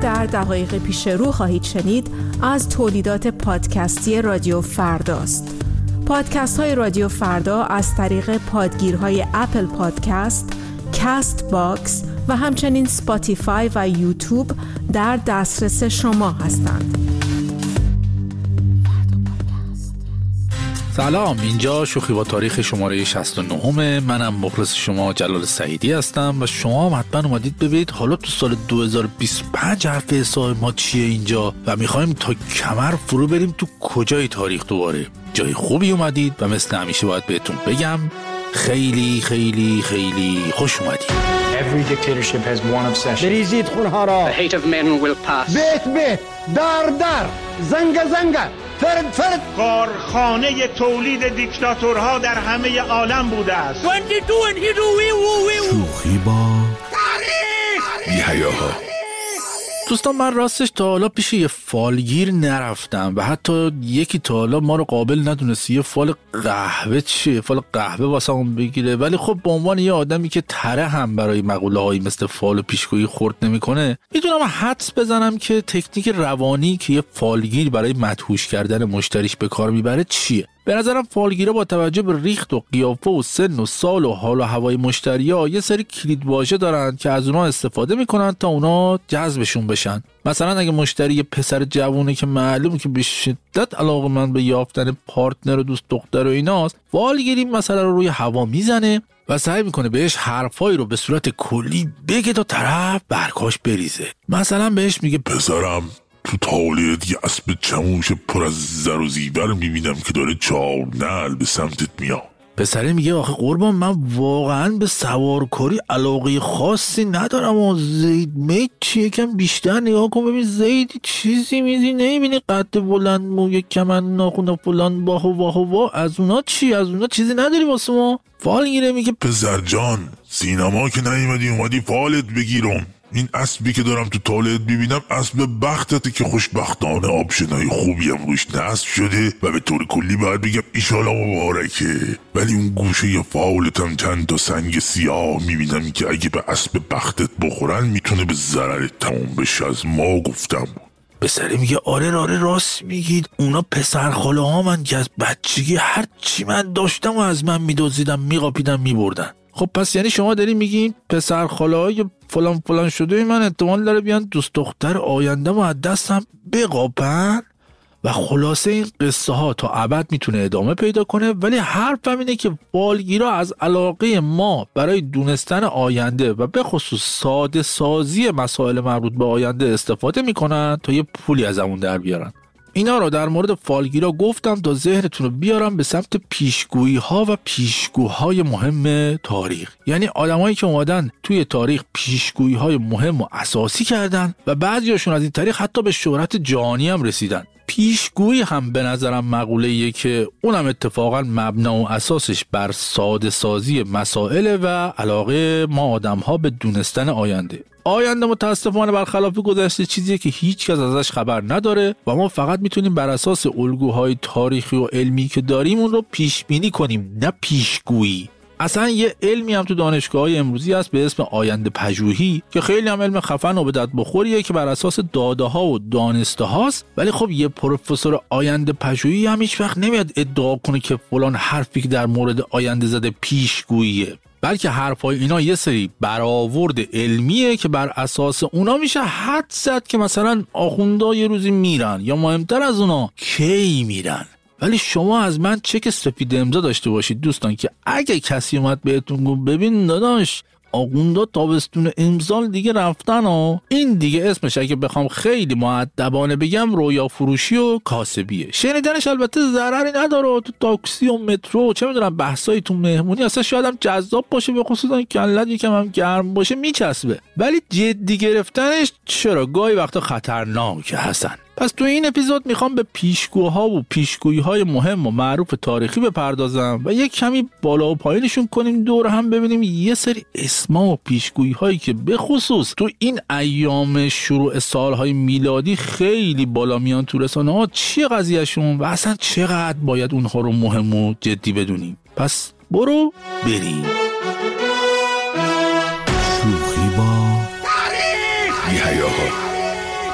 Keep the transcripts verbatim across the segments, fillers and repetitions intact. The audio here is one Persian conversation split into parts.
در دقایق پیش رو خواهید شنید از تولیدات پادکستی رادیو فرداست. پادکست های رادیو فردا از طریق پادگیرهای اپل پادکست، کست باکس و همچنین سپاتیفای و یوتیوب در دسترس شما هستند. سلام، اینجا شوخی با تاریخ شماره شصت و نه. منم مخلص شما جلال سعیدی هستم و شما هم حتما اومدید ببینید حالا تو سال دو هزار و بیست و پنج حرف حساب ما چیه اینجا و میخوایم تا کمر فرو بریم تو کجای تاریخ. دوباره جای خوبی اومدید و مثل همیشه باید بهتون بگم خیلی خیلی خیلی خوش اومدید. Every dictatorship has one obsession. بریزید خونها را. The hate of men will pass. بیت بیت، در در، زنگ زنگ، فرد فرد. کارخانه تولید دیکتاتورها در همه عالم بوده است. شوخی با تاریخ. یحیاها. دوستان، من راستش تا حالا پیش یه فالگیر نرفتم و حتی یکی تا حالا ما رو قابل ندونست یه فال قهوه چیه، فال قهوه واسه اون بگیره. ولی خب به عنوان یه آدمی که تره هم برای مقوله هایی مثل فال و پیشگویی خورد نمیکنه، میتونم حدس بزنم که تکنیک روانی که یه فالگیر برای مدهوش کردن مشتریش به کار میبره چیه. به نظرم فالگیرا با توجه به ریخت و قیافه و سن و سال و حال و هوای مشتری‌ها یه سری کلید واژه دارن که از اونها استفاده میکنن تا اونا جذبشون بشن. مثلا اگه مشتری یه پسر جوونه که معلومه که به شدت علاقه‌مند به یافتن پارتنر و دوست دختر و ایناست، فالگیری مثلا رو روی هوا میزنه و سعی میکنه بهش حرفایی رو به صورت کلی بگه تا طرف برکاش بریزه. مثلا بهش میگه پسرم، تو تاولت یه اسب چموش پر از زر و زیور میبینم که داره چهار نعل به سمتت میاد. پسره میگه آخه قربان، من واقعا به سوارکاری علاقه خاصی ندارم و زید میت چیه، کم بیشتر نگاه کن ببین زید چیزی میزی نمیبینی، قد بلند موی کمن ناخون فلان باهو باهو با از اونا چی، از اونا چیزی نداری واسه ما؟ فال گیره میگه پسر جان، سینما که نیومدی اومدی فالت بگیرم. این اسبی که دارم تو تالت ببینم اسب بختته که خوشبختانه آپشنای خوبی هم روش نصب شده و به طور کلی باید بگم ایشالا مبارکه. ولی اون گوشه ی فاولت هم چند تا سنگ سیاه میبینم که اگه به اسب بختت بخورن میتونه به ضررت تموم بشه، از ما گفتم. پسره میگه آره آره راست میگید، اونا پسر خاله ها من که از بچگی هر چی من داشتم و از من میدوزیدن میقاپیدن میبردن. خب پس یعنی شما داری میگین پسر خاله های فلان فلان شده من احتمال داره بیان دوست دختر آینده و از دستم بقاپن؟ و خلاصه این قصه ها تا ابد میتونه ادامه پیدا کنه، ولی حرفم اینه که فالگیرا از علاقه ما برای دونستن آینده و به خصوص ساده سازی مسائل مربوط به آینده استفاده میکنن تا یه پولی از همون در بیارن. اینا رو در مورد فالگیرا گفتم تا ذهنتون رو بیارم به سمت پیشگویی ها و پیشگوهای مهم تاریخ. یعنی آدمایی که اومدن توی تاریخ پیشگویی های مهم و اساسی کردن و بعضیاشون از این طریق حتی به شهرت جهانی هم رسیدن. پیشگویی هم به نظرم مقوله‌ایه که اونم اتفاقا مبنا و اساسش بر ساده سازی مسائل و علاقه ما آدم‌ها به دونستن آینده. آینده متاسفانه برخلاف گذشته چیزیه که هیچ کس ازش خبر نداره و ما فقط میتونیم بر اساس الگوهای تاریخی و علمی که داریم اون رو پیش بینی کنیم، نه پیشگویی. اصلا یه علمی هم تو دانشگاه‌های امروزی هست به اسم آینده پژوهی که خیلی هم علم خفن و به درد بخوریه که بر اساس داده‌ها و دانسته هاست، ولی خب یه پروفسور آینده پژوهی هم هیچ وقت نمیاد ادعا کنه که فلان حرفی که در مورد آینده زده پیشگوییه، بلکه حرفای اینا یه سری برآورد علمیه که بر اساس اونا میشه حد زد که مثلا آخوندا یه روزی میرن یا مهمتر از اونا کی میرن. ولی شما از من چک سفید امضا داشته باشید دوستان که اگه کسی اومد بهتون گفت ببین داداش آخوندا تابستون امسال دیگه رفتن و این دیگه اسمش اگه بخوام خیلی مؤدبانه بگم رویا فروشی و کاسبیه. شنیدنش البته ضرری نداره، تو تاکسی و مترو چه میدونم بحثای تو مهمونی اصلا شاید هم جذاب باشه، به خصوص اون کلت یکم هم گرم باشه میچسبه، ولی جدی گرفتنش چرا گاهی وقتا خطرناکه حسن. پس تو این اپیزود میخوام به پیشگوها و پیشگویی‌های مهم و معروف تاریخی بپردازم و یک کمی بالا و پایینشون کنیم، دور هم ببینیم یه سری اسما و پیشگویی‌هایی که به خصوص تو این ایام شروع سالهای میلادی خیلی بالا میان تو رسانه‌ها چیه قضیهشون و اصلا چقدر باید اونها رو مهم و جدی بدونیم. پس برو بریم. شوخی با تاریخ.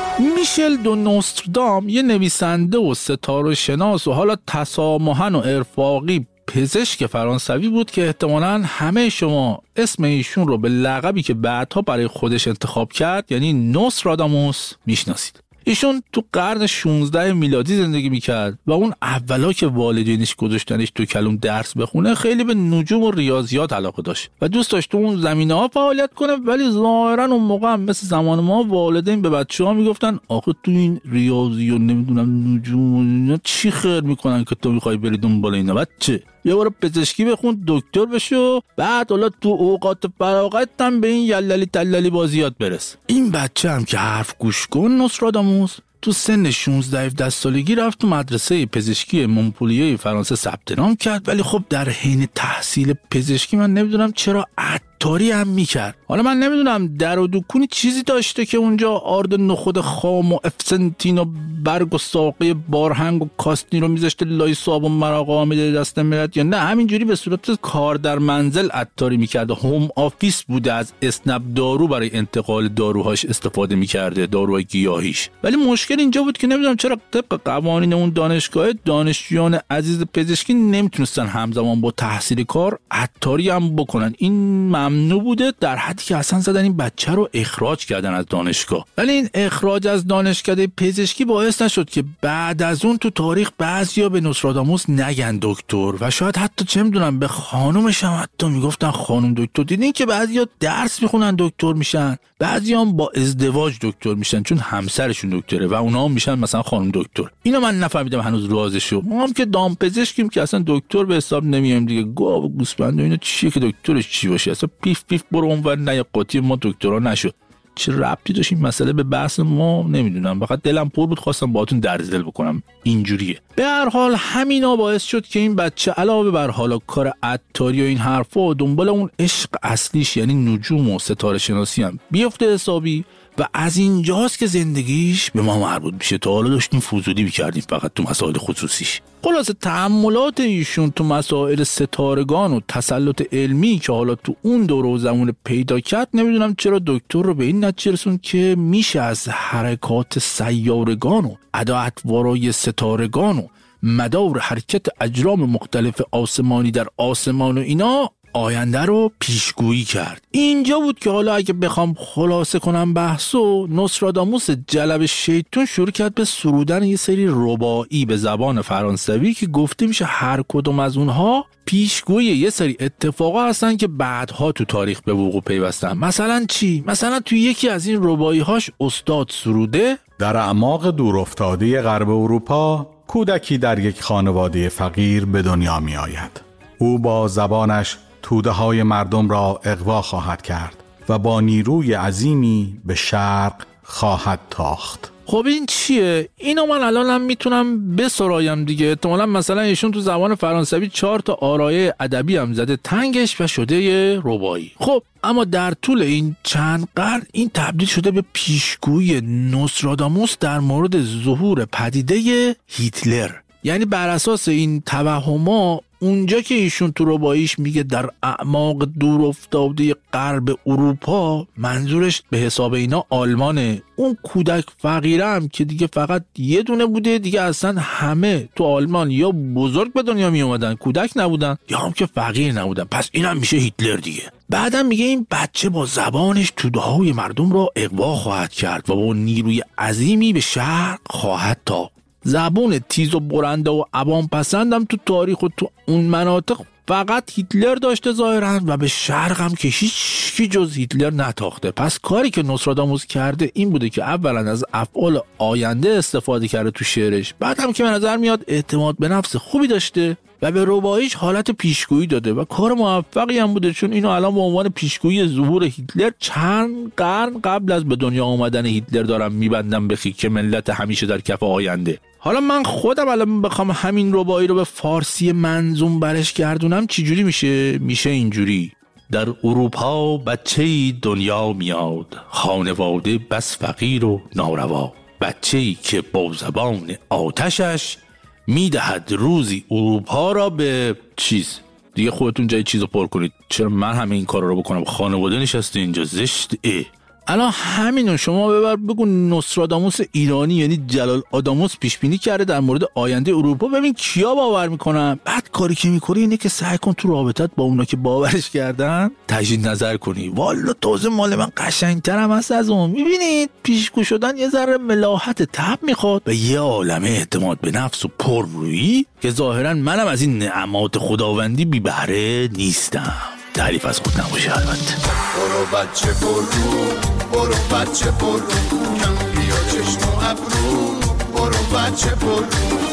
میشل دو نوستردام یه نویسنده و ستاره شناس و حالا تسامحاً و ارفاقی پزشک فرانسوی بود که احتمالاً همه شما اسم ایشون رو به لقبی که بعدها برای خودش انتخاب کرد یعنی نوستراداموس میشناسید. ایشون تو قرن شانزده میلادی زندگی میکرد و اون اولا که والدینش گذاشتنش تو کلون درس بخونه خیلی به نجوم و ریاضیات علاقه داشت و دوست داشت تو اون زمینه ها فعالیت کنه، ولی ظاهرا اون موقع هم مثل زمان ما والدین به بچه‌ها میگفتن آخه تو این ریاضی و نمیدونم نجوم و اینا چی خیر میکنن که تو میخوای بری دنبال اینا بچه، یه بار پزشکی بخون دکتر بشو بعد حالا تو اوقات فراغت هم به این یللی تللی بازیات برس. این بچه هم که حرف گوش کن نوستراداموس تو سن شانزده هفده سالگی رفت تو مدرسه پزشکی مونپلیه فرانسه ثبت نام کرد، ولی خب در حین تحصیل پزشکی من نمیدونم چرا عطاری هم میکرد. حالا من نمیدونم در و دکونی چیزی داشته که اونجا آرد نخود خام و افسنتین و برگ و ساقه بارهنگ و کاستنی رو میذاشته لای صاب و مراقه میده دست ملت، یا نه همینجوری به صورت کار در منزل عطاری میکرده، هوم آفیس بوده، از اسنپ دارو برای انتقال داروهاش استفاده میکرده، داروهای گیاهیش. ولی مشکل اینجا بود که نمیدونم چرا طبق قوانین اون دانشگاه دانشجویان عزیز پزشکی نمیتونستن همزمان با تحصیل کار عطاری هم بکنن. این ممنوع بوده، در حدی که اصلا زدن این بچه رو اخراج کردن از دانشگاه. ولی این اخراج از دانشکده پزشکی باعث نشد که بعد از اون تو تاریخ بعضیا به نوستراداموس نگن دکتر و شاید حتی چه میدونم به خانومش هم حتی میگفتن خانم دکتر. دیدین که بعضیا درس میخونن دکتر میشن، بعضیا هم با ازدواج دکتر میشن چون همسرشون دکتره و اونا هم میشن مثلا خانم دکتر. اینو من نفهمیدم هنوز رازشو. ما هم که دام پزشکیم که اصلا دکتر به حساب نمیایم دیگه. گاو و گوسفند و اینا چیه که دکترش چی باشه؟ اصلا پیف پیف برو اونور نه قاطی ما دکترا نشد. چه ربطی داشت این مسئله به بحث ما؟ نمیدونم، فقط دلم پر بود خواستم باهاتون درز دل بکنم. اینجوریه. به هر حال همینا باعث شد که این بچه علاوه بر حالا کار عطاری و این حرفا دنبال اون عشق اصلیش یعنی نجوم و ستاره شناسی هم بیفته حسابی و از اینجاست که زندگیش به ما مربوط میشه. تا حالا داشتیم فضولی میکردیم فقط تو مسائل خصوصیش. خلاصه تأملات ایشون تو مسائل ستارگان و تسلط علمی که حالا تو اون دور و زمان پیدا کرد، نمیدونم چرا دکتر رو به این نتیجه رسوند که میشه از حرکات سیارگان و اعداء ستارگان و مدار حرکت اجرام مختلف آسمانی در آسمان و اینا آینده رو پیشگویی کرد. اینجا بود که حالا اگه بخوام خلاصه کنم بحثو، نوستراداموس جلب شیطون شروع کرد به سرودن یه سری رباعی به زبان فرانسوی که گفته میشه هر کدوم از اونها پیشگویی یه سری اتفاقا هستن که بعدها تو تاریخ به وقوع پیوستن. مثلا چی؟ مثلا تو یکی از این رباعی هاش استاد سروده در اعماق دورافتاده غرب اروپا کودکی در یک خانواده فقیر به دنیا می آید. او با زبانش توده های مردم را اغوا خواهد کرد و با نیروی عظیمی به شرق خواهد تاخت. خب این چیه؟ اینو من الانم میتونم بسرایم دیگه. احتمالاً مثلا ایشون تو زبان فرانسوی چهار تا آرایه ادبی هم زده تنگش و شده یه رباعی. خب اما در طول این چند قرن این تبدیل شده به پیشگویی نوستراداموس در مورد ظهور پدیده هیتلر. یعنی بر اساس این توهما اونجا که ایشون تو رباعیش میگه در اعماق دور افتاده غرب اروپا، منظورش به حساب اینا آلمانه. اون کودک فقیره هم که دیگه فقط یه دونه بوده دیگه، اصلا همه تو آلمان یا بزرگ به دنیا می اومدن کودک نبودن یا هم که فقیر نبودن، پس اینم میشه هیتلر دیگه. بعدم میگه این بچه با زبانش توده های مردم را اغوا خواهد کرد و با نیروی عظیمی به شرق خواهد تاخت. زبون تیز و برنده و عوام پسندم تو تاریخ و تو اون مناطق فقط هیتلر داشته ظاهرا و به شرق هم که هیچ کی جز هیتلر نتاخته. پس کاری که نوستراداموس کرده این بوده که اولا از افعال آینده استفاده کرده تو شعرش، بعد هم که به نظر میاد اعتماد به نفس خوبی داشته و به رباعیش حالت پیشگویی داده و کار موفقی هم بوده، چون اینو الان به عنوان پیشگویی ظهور هیتلر چند قرن قبل از به دنیا آمدن هیتلر دارم میبندم به خیک ملت همیشه در کف آینده. حالا من خودم الان بخوام همین رباعی رو به فارسی منظوم برش گردونم چجوری میشه؟ میشه اینجوری: در اروپا بچه‌ای دنیا میاد، خانواده بس فقیر و ناروا، بچه‌ای که با زبان آتشش میدهد روزی اروپا را به چیز دیگه. خودتون جای چیزو پر کنید. چرا من همه این کارا رو بکنم؟ خانواده نشسته اینجا زشت. اه الان همینو شما ببر بگو نوستراداموس ایرانی یعنی جلال آداموس پیش بینی کرده در مورد آینده اروپا، ببین کیا باور میکنن. بعد کاری که میکنی اینه که سعی کن تو رابطت با اونا که باورش کردن تجدید نظر کنی. والا تازه مال من قشنگترم هست از اون. میبینید پیشگو شدن یه ذره ملاحت تب میخواد و یه عالمه اعتماد به نفس و پررویی که ظاهرا منم از این نعمات خداوندی بی بهره نیستم. تعریف از خود نباشه البته. برو بچه برو، برو بچه برو، کم بیا چشم و ابرو. برو بچه برو،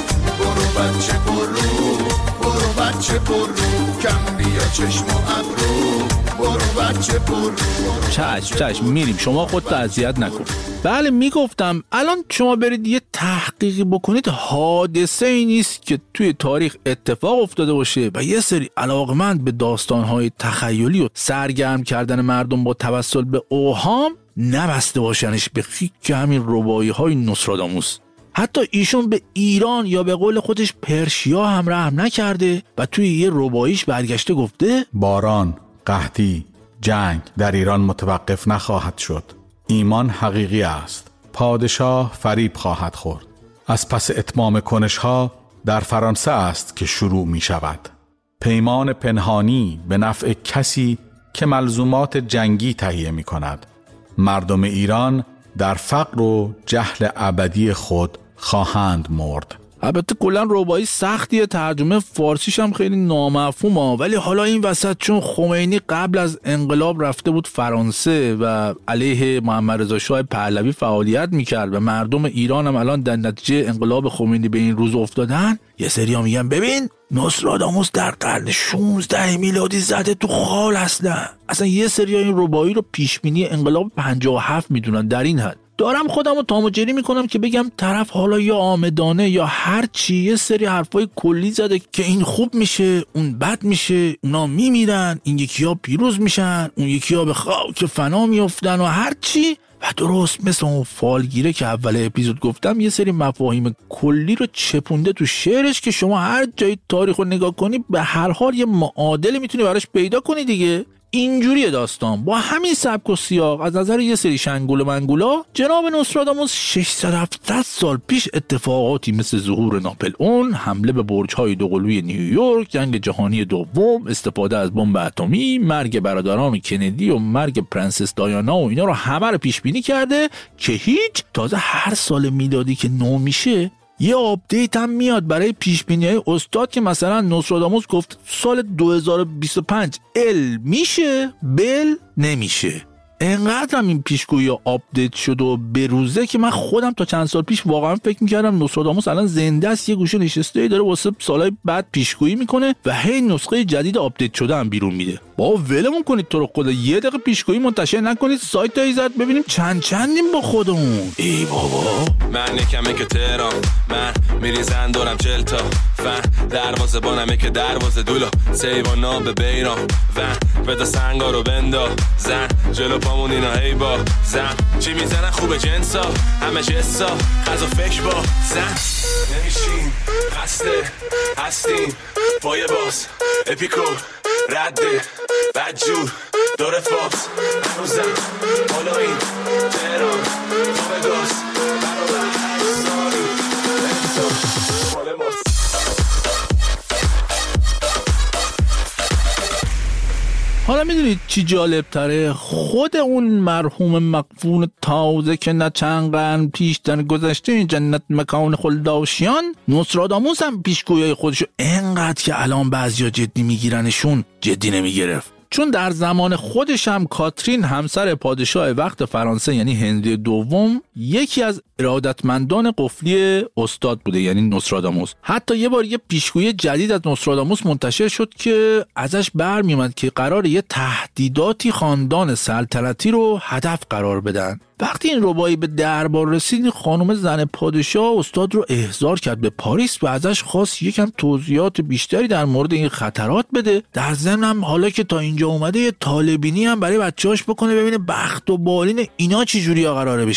برو بچه برو، برو بچه برو، کم بیا چشم و ابرو. برو بچه برو. چشم چشم میریم، شما خودت اذیت نکن. بله میگفتم الان شما برید یه تحقیقی بکنید، حادثه ای نیست که توی تاریخ اتفاق افتاده باشه و یه سری علاقمند به داستانهای تخیلی و سرگرم کردن مردم با توسل به اوهام نبسته باشنش به خیک همین ربایی های نوستراداموس. حتی ایشون به ایران یا به قول خودش پرشیا هم رحم نکرده و توی یه رباییش برگشته گفته باران، قحطی، جنگ در ایران متوقف نخواهد شد. ایمان حقیقی است. پادشاه فریب خواهد خورد. از پس اتمام کنش‌ها در فرانسه است که شروع می شود. پیمان پنهانی به نفع کسی که ملزومات جنگی تهیه می کند. مردم ایران در فقر و جهل ابدی خود خواهند مرد. البته کلا ربایی سختیه، ترجمه فارسیش هم خیلی نامفهومه، ولی حالا این وسط چون خمینی قبل از انقلاب رفته بود فرانسه و علیه محمد رضا شاه پهلوی فعالیت میکرد و مردم ایران هم الان در نتیجه انقلاب خمینی به این روز افتادن، یه سری‌ها میگن ببین نوستراداموس در قرن شانزده میلادی زده تو خال اصلا. اصلا یه سری‌ها این ربایی رو پیش بینی انقلاب پنجاه و هفت میدونن. در این حد دارم خودم رو تاموجری میکنم که بگم طرف حالا یا آمدانه یا هر چی یه سری حرفای کلی زده که این خوب میشه اون بد میشه، اونا میمیرن، این یکی ها پیروز میشن، اون یکی ها به خاک فنا میافتن و هر چی. و درست مثل اون فالگیره که اول اپیزود گفتم یه سری مفاهیم کلی رو چپونده تو شعرش که شما هر جای تاریخ رو نگاه کنی به هر حال یه معادله میتونی براش پیدا کنی دیگه. اینجوری داستان با همین سبک و سیاق از نظر یه سری شنگول و منگولا جناب نوستراداموس ششصد هفتصد سال پیش اتفاقاتی مثل ظهور ناپلئون، حمله به برج‌های دوقلوی نیویورک، جنگ جهانی دوم، استفاده از بمب اتمی، مرگ برادران کندی و مرگ پرنسس دایانا و اینا رو همه رو پیش بینی کرده که هیچ. تازه هر سال میلادی که نو میشه یه آپدیت هم میاد برای پیش بینی‌های استاد که مثلا نوستراداموس گفت سال دو هزار و بیست و پنج ال میشه بل نمیشه. انقدر هم این پیشگویی آپدیت شد و بروزه که من خودم تا چند سال پیش واقعا فکر میکردم نوستراداموس الان زنده است، یه گوشه نشسته داره واسه سالهای بعد پیشگویی میکنه و هی نسخه جدید آپدیت شده هم بیرون میده. با ولمون کنید تو رو خدا، یه دقیقه پیشگویی منتشر نکنید، سایت ایزد ببینیم چند چندیم با خودمون. ای بابا من یکمه که تهران، من میریزن دورم چلتا فن، دروازه بانمه که دروازه دولا سیوانا به بیران ون، بدا سنگا رو بندا زن جلو پامون اینا هی با زن، چی میزنن خوبه جنسا همه جسا خز و فکر با زن، نمیشیم خسته هستیم با یه باز اپیکو رده بدجور داره فاز هنوزم حالا این تهران تو بگاز برابر ساری مال ماست. حالا میدونید چی جالب تره؟ خود اون مرحوم مقفون تازه که نه چند قرن پیش در گذشته این جنت مکان خلداشیان، نوستراداموس هم پیشگویی خودشو انقدر که الان بعضیا جدی میگیرنشون جدی نمیگرفت. چون در زمان خودش هم کاترین همسر پادشاه وقت فرانسه یعنی هنری دوم یکی از ارادتمندان قفلی استاد بوده یعنی نوستراداموس. حتی یه بار یه پیشگویی جدید از نوستراداموس منتشر شد که ازش برمیومد که قرار یه تهدیداتی خاندان سلطنتی رو هدف قرار بدن. وقتی این ربایی به دربار رسید، خانم زن پادشاه استاد رو احضار کرد به پاریس و ازش خواست یکم توضیحات بیشتری در مورد این خطرات بده. در ضمن هم حالا که تا اینجا اومده یه طالبینی هم برای بچه‌هاش بکنه ببینه بخت و بالین اینا چی جوری قراره بشه.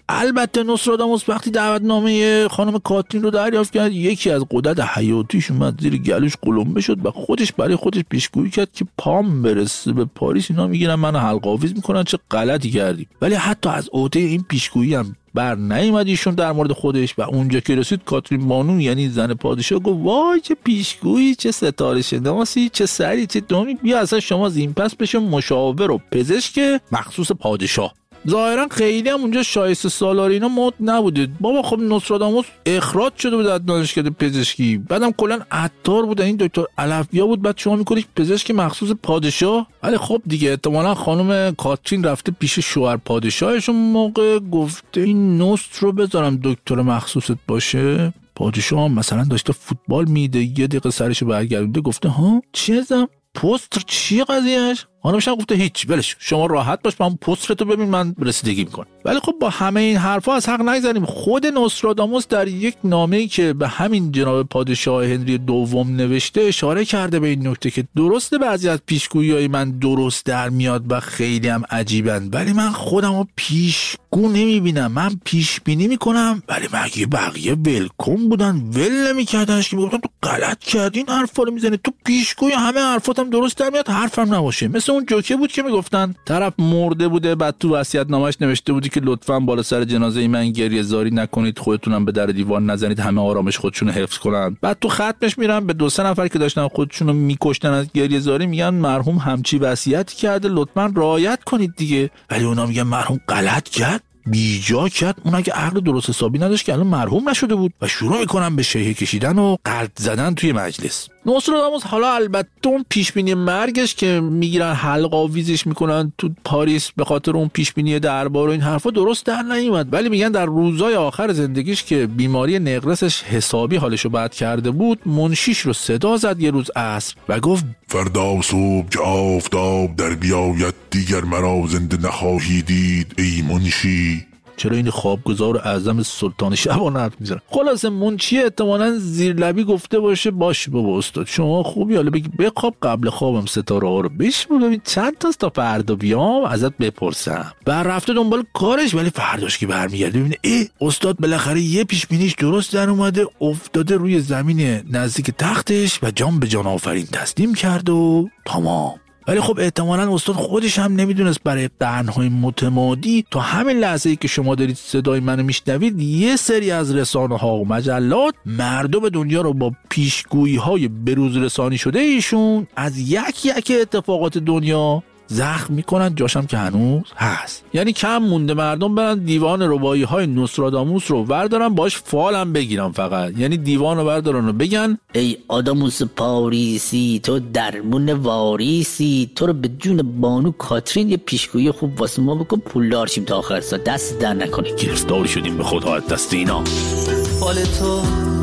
البته نوستراداموس وقتی دعوتنامه خانم کاترین رو دریافت کرد، یکی از غدد حیاتیش اومد زیر گلوش قلمبه شد و خودش برای خودش پیشگویی کرد که پام برسه به پاریس اینا میگیرن منو حلق آویز میکنن، چه غلطی کردی. ولی حتی از عهده این پیشگویی هم بر نیامد ایشون در مورد خودش و اونجا که رسید کاترین بانو یعنی زن پادشاه گفت وای چه پیشگویی، چه ستاره شناسی، چه سری، چه دومی، بیا اصلا شما زین پس بشه مشاور و پزشک مخصوص پادشاه. ظاهرا خیلی هم اونجا شایسته سالاری اینا مد نبوده. بابا خب نوستراداموس اخراج شده بود از دانشکده پزشکی، بعدم کلا عطار بود، این دکتر علفیا بود، بعد شما میکنید پزشک مخصوص پادشاه. ولی خب دیگه احتمالاً خانم کاترین رفته پیش شوهر پادشاهش اون موقع گفته این نوست رو بذارم دکتر مخصوصت باشه. پادشاه مثلا داشته فوتبال میده، یه دقیقه سرشو برگردونده گفته ها چیزم پوستر چیه قضیهش؟ خانمش هم گفته هیچ، ولش شما راحت باش، من پوسترتو ببین من رسیدگی میکنم. ولی خب با همه این حرفا از حق نگذریم. خود نوستراداموس در یک نامه‌ای که به همین جناب پادشاه هنری دوم نوشته اشاره کرده به این نکته که درسته بعضی از پیشگویی‌های من درست در میاد و خیلی هم عجیبن، ولی من خودمو پیشگو نمیبینم، من پیش بینی میکنم. ولی مگه بقیه ولکن بودن ول نمیکردنش که میگفتن تو غلط کردی این حرفا رو میزنی، تو پیشگویی همه حرفاتم درست در میاد، حرفم نباشه. مثل اون جوکه بود که میگفتن طرف مرده بوده بعد تو وصیت‌نامه‌اش نوشته بودی که لطفاً بالا سر جنازه من گریه زاری نکنید، خودتونم به در دیوار نزنید، همه آرامش خودشونو حفظ کنن. بعد تو ختمش میرن به دو سه نفر که داشتن خودشونو میکشتن از گریه زاری میگن مرحوم همچی وصیتی کرده لطفاً رعایت کنید دیگه. ولی اونا میگن مرحوم غلط کرد، بیجا کرد، اون اگه عقل درست حسابی نداشت که الان مرحوم نشده بود، و شروع میکنن به شیهه کشیدن و قلط زدن توی مجلس. نوستراداموس حالا البته اون پیشبینی مرگش که میگیرن حلق آویزش میکنن تو پاریس به خاطر اون پیشبینی دربار و این حرفا درست در نیومد، ولی میگن در روزهای آخر زندگیش که بیماری نقرسش حسابی حالشو بد کرده بود، منشیش رو صدا زد یه روز عصر و گفت فردا صبح که آفتاب در بیاید دیگر مرا زنده نخواهی دید ای منشی. چرا این خوابگزار اعظم سلطان شبان حرف میزنه؟ خلاصه منشی احتمالاً زیر لبی گفته باشه باش بابا استاد شما خوبی، حالا بگی بخواب قبل خوابم ستاره ها رو بشمون ببین چند تاست تا فردا بیام ازت بپرسم. بعد رفته دنبال کارش، ولی فرداش که برمیگرده ببینه ای استاد بالاخره یه پیش بینیش درست در اومده، افتاده روی زمین نزدیک تختش و جان به جان آفرین تسلیم کرد و تمام. ولی خب احتمالاً استاد خودش هم نمیدونست برای قرن‌های متمادی تا همین لحظه‌ای که شما دارید صدای منو میشنوید یه سری از رسانه‌ها و مجلات مردم دنیا رو با پیشگویی‌های بروز رسانی شده ایشون از یک یک اتفاقات دنیا زخم میکنن، جاشم که هنوز هست. یعنی کم مونده مردم برن دیوان رباعی‌های نوستراداموس رو بردارن باش فالم بگیرن، فقط یعنی دیوان رو بردارن و بگن ای آداموس پاریسی تو درمون واریسی، تو رو به جون بانو کاترین یه پیشگویی خوب واسه ما بکن پولدار شیم تا آخر سال، دست در نکنه. گرفتار شدیم به خدا از دست اینا. فال تو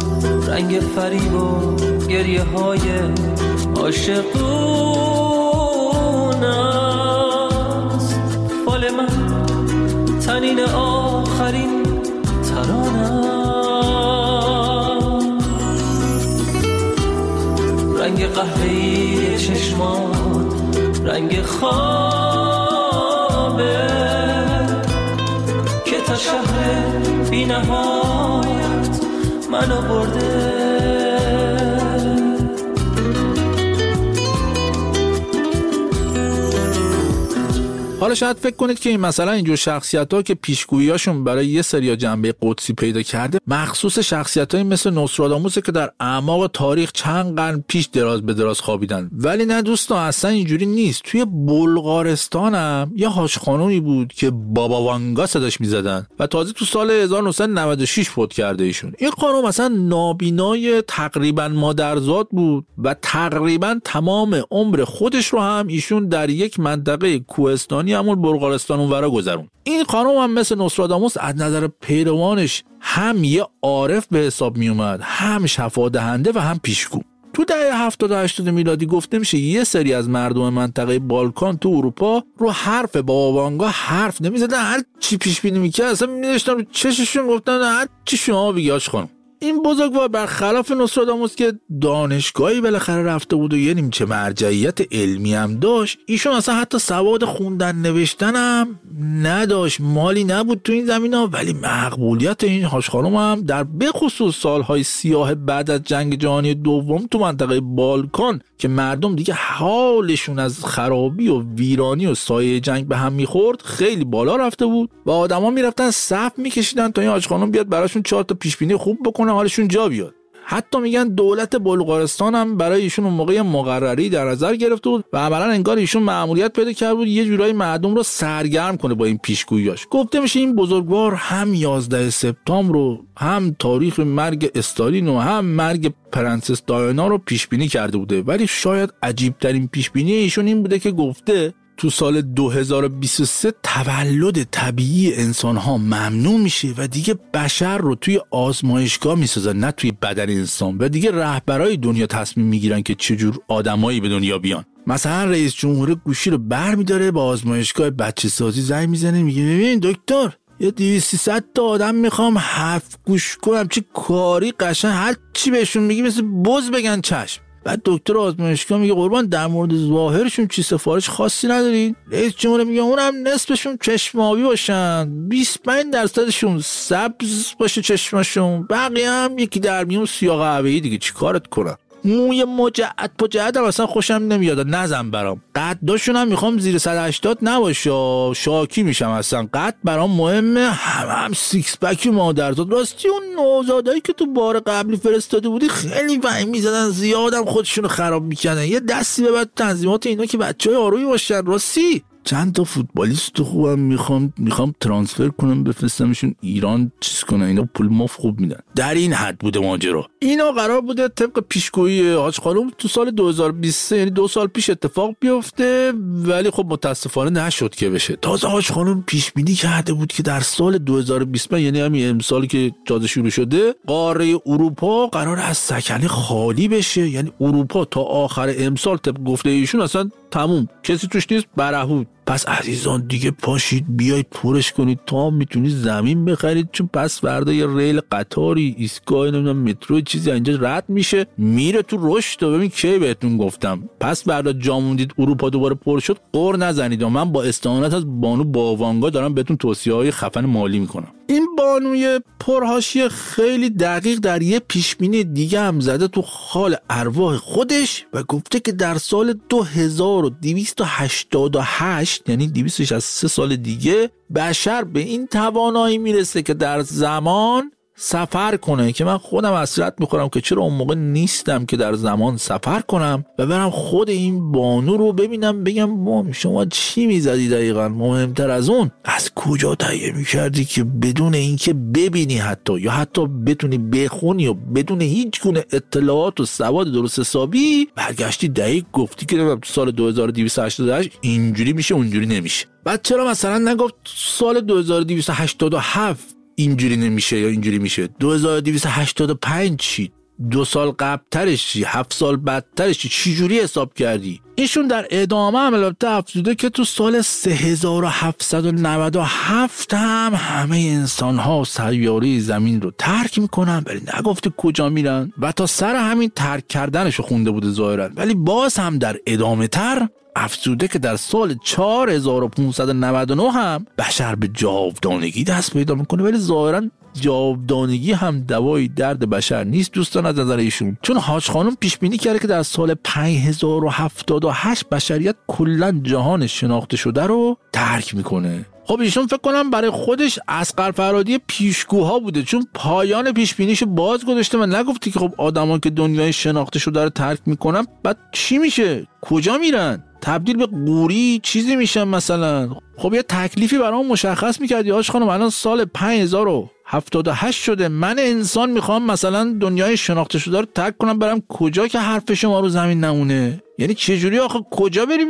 رنگ فریب و گریه های عاشقون است، فال من تنین آخرین ترانه، رنگ قهوه‌ای چشمات رنگ خوابه که تا شهر بی نهایت منو برده. حالا شاید فکر کنید که این مثلا اینجور شخصیت‌ها که پیشگویی‌هاشون برای یه سری جنبه قدسی پیدا کرده مخصوص شخصیت‌هایی مثل نوستراداموسه که در اعماق تاریخ چند قرن پیش دراز به دراز خوابیدن. ولی نه دوستان، اصلا اینجوری نیست. توی بلغارستان هم یه حاج خانومی بود که بابا وانگا صداش می‌زدن و تازه تو سال هزار و نهصد و نود و شش فوت کرده ایشون. این خانم مثلا نابینای تقریبا مادرزاد بود و تقریبا تمام عمر خودش رو هم ایشون در یک منطقه کوهستانی همون بلغارستان اونورا گذرون. این خانم هم مثل نوستراداموس از نظر پیروانش هم یه عارف به حساب می اومد، هم شفا دهنده و هم پیشگو. تو دهه هفتاد و هشتاد میلادی گفته میشه یه سری از مردم منطقه بالکان تو اروپا رو حرف بابا وانگا حرف نمیزدن، هر چی پیش بینی میکرد اصلا میذاشتن رو چششون، گفتن هر چی شما بگی آش خانم. این بزرگوار برخلاف نوستراداموس که دانشگاهی بالاخره رفته بود و یه نیمچه مرجعیت علمی هم داشت، ایشون اصلا حتی سواد خوندن نوشتن هم نداشت، مالی نبود تو این زمینا، ولی مقبولیت این حاج خانم هم در بخصوص سالهای سیاه بعد از جنگ جهانی دوم تو منطقه بالکان که مردم دیگه حالشون از خرابی و ویرانی و سایه جنگ به هم میخورد خیلی بالا رفته بود و آدما میرفتن صف میکشیدن تا این حاج خانم بیاد براشون چهار تا پیش بینی خوب بکنه حالشون جا بیاد. حتی میگن دولت بلغارستان هم برای ایشون اون موقع مقرری در نظر گرفته بود و عملاً انگار ایشون مأموریت پیدا کرده بود یه جورایی مردم رو سرگرم کنه با این پیشگوییاش. گفته میشه این بزرگوار هم یازده سپتامبر رو هم تاریخ مرگ استالین و هم مرگ پرنسس دایانا رو پیش بینی کرده بوده، ولی شاید عجیب ترین پیش بینی ایشون این بوده که گفته تو سال دو هزار و بیست و سه تولد طبیعی انسان‌ها ممنوع میشه و دیگه بشر رو توی آزمایشگاه میسازن نه توی بدن انسان و دیگه رهبرای دنیا تصمیم میگیرن که چجور آدمایی به دنیا بیان. مثلا رئیس جمهور گوشی رو برمی‌داره با آزمایشگاه بچه سازی زنگ میزنه میگه ببین دکتر یه دویست سیصد تا آدم میخوام هفت گوش کنم چه کاری قشنگ هر چی بهشون میگی مثل بز بگن چشم. بعد دکتر آزمایشگاه میگه قربان در مورد ظاهرشون چی سفارش خاصی ندارین؟ رئیس جمهور میگه اونم نصفشون چشمابی باشن، بیست و پنج درصدشون سبز باشه چشمشون، بقیه هم یکی در میون سیاه قهوه‌ای دیگه چیکارت کنم؟ موی مجعد پجعد هم اصلا خوشم نمیاد نزن برام. قداشون هم میخوام زیر صد و هشتاد نباشه، شاکی میشم اصلا. قد برام مهمه، همه هم سیکس پک مادرزاد. راستی اون نوزادایی که تو بار قبلی فرستاده بودی خیلی وحیم میزدن، زیادم خودشونو خراب میکنن. یه دستی به بعد تنظیمات اینا که بچهای آرومی باشن. راستی چند تا فوتبالیست خوبم میخوام میخوام ترانسفر کنم بفرستمشون ایران چیز کنن، اینا پول ماف خوب میدن. در این حد بوده ماجرا. اینا قرار بوده طبق پیشگویی حاج خانم تو سال دو هزار و بیست و سه یعنی دو سال پیش اتفاق بیفته، ولی خب متاسفانه نشد که بشه. تازه حاج خانم پیش بینی کرده بود که در سال دو هزار و بیست یعنی همین امسالی که تازه شروع شده قاره اروپا قرار از سکنه خالی بشه، یعنی اروپا تا آخر امسال طبق گفته ایشون اصلا تموم، کسی توش نیست، برهود. پس عزیزان دیگه پاشید بیایید پرش کنید تا میتونید زمین بخرید، چون پس فردا یه ریل قطاری ایستگاه نمیدونم مترو چیزی اینجا رد میشه میره تو رشد. و ببین کی بهتون گفتم پس فردا جا موندید اروپا دوباره پر شد قر نزنید. و من با استعانت از بانو باوانگا دارم بهتون توصیه‌های خفن مالی میکنم. این بانوی پرحاشیه خیلی دقیق در یه پیشبینی دیگه هم زده تو خال ارواح خودش و گفته که در سال دو هزار و دویست و هشتاد و هشت یعنی دویست و شصت و سه سال دیگه بشر به این توانایی میرسه که در زمان سفر کنه، که من خودم حسرت میخورم که چرا اون موقع نیستم که در زمان سفر کنم و برم خود این بانو رو ببینم بگم بام شما چی میزدی دقیقا، مهمتر از اون از کجا تهیه میکردی که بدون اینکه ببینی حتی یا حتی بتونی بخونی و بدون هیچ گونه اطلاعات و سواد درست حسابی برگشتی دقیق گفتی که تو سال دو هزار و دویست و هشتاد و هشت اینجوری میشه اونجوری نمیشه. بعد چرا مثلا نگفت سال دو هزار و دویست و هشتاد و هفت اینجوری نمیشه یا اینجوری میشه؟ دو هزار و دویست و هشتاد و پنج چی؟ دو سال قبلترش چی؟ هفت سال بعدترش چی؟ چی جوری حساب کردی؟ ایشون در ادامه هم البته افزوده که تو سال سه هزار و هفتصد و نود و هفت هم همه انسان ها سیاره زمین رو ترک میکنن، ولی نگفته کجا میرن و تا سر همین ترک کردنش رو خونده بوده ظاهرا. ولی باز هم در ادامه تر افزوده که در سال چهار هزار و پانصد و نود و نه هم بشر به جاودانگی دست پیدا میکنه، ولی ظاهرا جاودانگی هم دوای درد بشر نیست دوستان از نظر ایشون، چون حاج خانم پیش بینی کرده که در سال پنج هزار و هفتاد و هشت بشریت کلا جهان شناخته شده رو ترک میکنه. خب ایشون فکر کنم برای خودش اصغر فرهادی پیشگوها بوده، چون پایان پیش بینیشو باز گذاشته و نگفتی که خب آدما که دنیای شناخته شده رو ترک میکنن بعد چی میشه، کجا میرن، تبدیل به قوری چیزی میشن مثلا. خب یه تکلیفی برام مشخص میکردی حاج خانم، الان سال پنج هزار و هفتاد و هشت شده، من انسان میخوام مثلا دنیای شناخته شده رو ترک کنم برم کجا که حرف شما رو زمین نمونه؟ یعنی چه جوری آخه کجا بریم ما؟